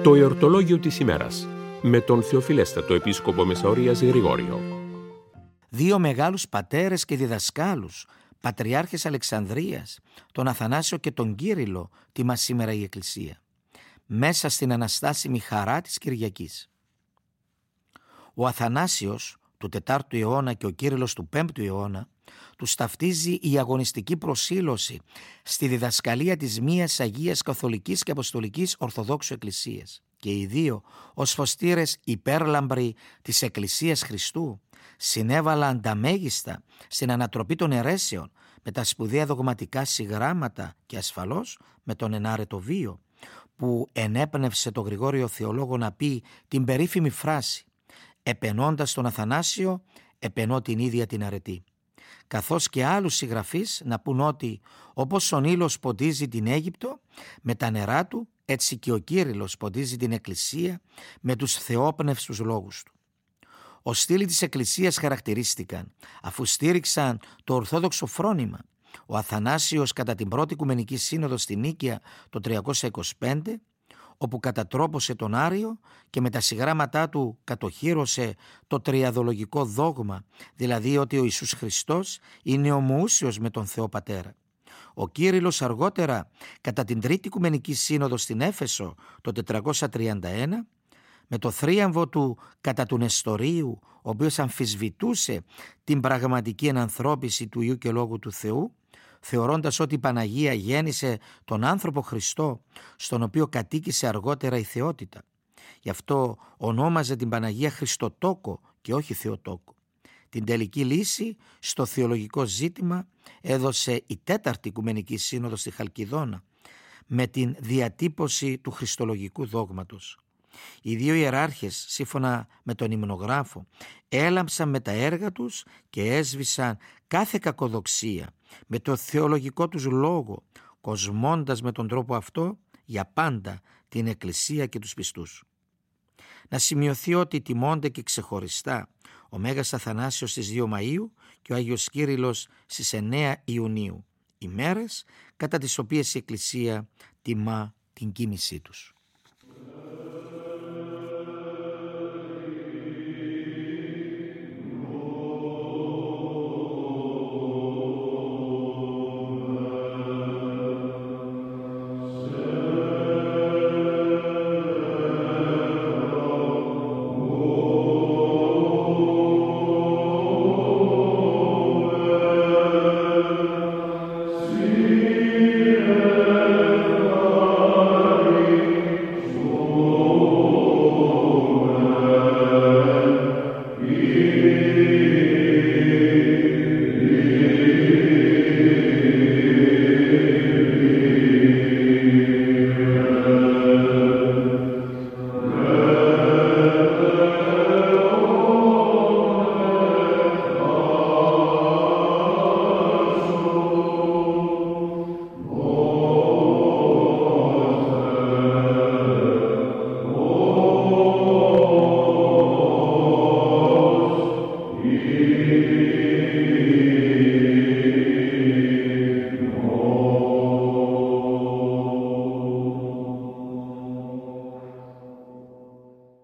Το εορτολόγιο της ημέρας με τον Θεοφιλέστατο Επίσκοπο Μεσαωρίας Γρηγόριο. Δύο μεγάλους πατέρες και διδασκάλους, πατριάρχες Αλεξανδρίας, τον Αθανάσιο και τον Κύριλλο, τιμά σήμερα η Εκκλησία, μέσα στην αναστάσιμη χαρά της Κυριακής. Ο Αθανάσιος του 4ου αιώνα και ο Κύριλλος του 5ου αιώνα τους ταυτίζει η αγωνιστική προσήλωση στη διδασκαλία της μίας Αγίας Καθολικής και Αποστολικής Ορθοδόξου Εκκλησίας, και οι δύο ως φωστήρες υπέρλαμπροι της Εκκλησίας Χριστού συνέβαλαν τα μέγιστα στην ανατροπή των αιρέσεων με τα σπουδαία δογματικά συγγράμματα και ασφαλώς με τον ενάρετο βίο που ενέπνευσε τον Γρηγόριο Θεολόγο να πει την περίφημη φράση «Επενώντας τον Αθανάσιο, επενώ την ίδια την αρετή», καθώς και άλλους συγγραφείς να πούν ότι όπως ο Νείλος ποντίζει την Αίγυπτο με τα νερά του, έτσι και ο Κύριλλος ποντίζει την Εκκλησία με τους θεόπνευστους λόγους του. Ως στήλοι της Εκκλησίας χαρακτηρίστηκαν, αφού στήριξαν το ορθόδοξο φρόνημα, ο Αθανάσιος κατά την πρώτη Οικουμενική Σύνοδο στη Νίκαια το 325, όπου κατατρόπωσε τον Άριο και με τα συγγράμματά του κατοχύρωσε το τριαδολογικό δόγμα, δηλαδή ότι ο Ιησούς Χριστός είναι ομοούσιος με τον Θεό Πατέρα. Ο Κύριλλος αργότερα, κατά την Τρίτη Οικουμενική Σύνοδο στην Έφεσο το 431, με το θρίαμβο του κατά του Νεστορίου, ο οποίος αμφισβητούσε την πραγματική ενανθρώπιση του Υιού και Λόγου του Θεού, θεωρώντας ότι η Παναγία γέννησε τον άνθρωπο Χριστό, στον οποίο κατοίκησε αργότερα η θεότητα. Γι' αυτό ονόμαζε την Παναγία Χριστοτόκο και όχι Θεοτόκο. Την τελική λύση στο θεολογικό ζήτημα έδωσε η Τέταρτη Οικουμενική Σύνοδος στη Χαλκιδόνα με την διατύπωση του χριστολογικού δόγματος. Οι δύο ιεράρχες, σύμφωνα με τον υμνογράφο, έλαμψαν με τα έργα τους και έσβησαν κάθε κακοδοξία με το θεολογικό τους λόγο, κοσμώντας με τον τρόπο αυτό για πάντα την Εκκλησία και τους πιστούς. Να σημειωθεί ότι τιμώνται και ξεχωριστά ο Μέγας Αθανάσιος στις 2 Μαΐου και ο Άγιος Κύριλλος στις 9 Ιουνίου, ημέρες κατά τις οποίες η Εκκλησία τιμά την κοίμησή τους.